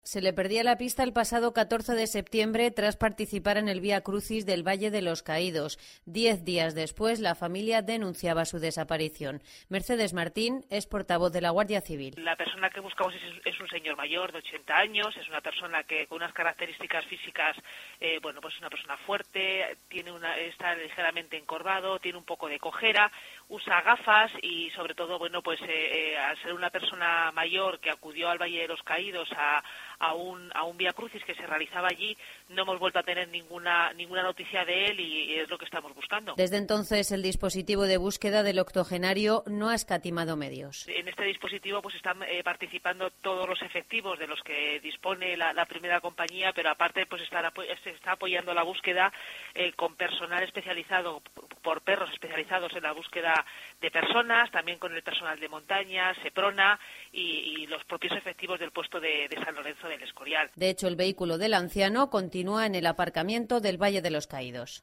Se le perdía la pista el pasado 14 de septiembre tras participar en el Vía Crucis del Valle de los Caídos. 10 días después, la familia denunciaba su desaparición. Mercedes Martín es portavoz de la Guardia Civil. La persona que buscamos es un señor mayor de 80 años, es una persona que con unas características físicas, pues es una persona fuerte, está ligeramente encorvado, tiene un poco de cojera, usa gafas y sobre todo, al ser una persona mayor que acudió al Valle de los Caídos a un Vía Crucis que se realizaba allí, no hemos vuelto a tener ninguna noticia de él y es lo que estamos buscando. Desde entonces, el dispositivo de búsqueda del octogenario no ha escatimado medios. En este dispositivo están participando todos los efectivos de los que dispone la primera compañía, pero aparte se está apoyando la búsqueda con personal especializado, por perros especializados en la búsqueda de personas, también con el personal de montaña, Seprona y los propios efectivos del puesto de San Lorenzo del Escorial. De hecho, el vehículo del anciano continúa en el aparcamiento del Valle de los Caídos.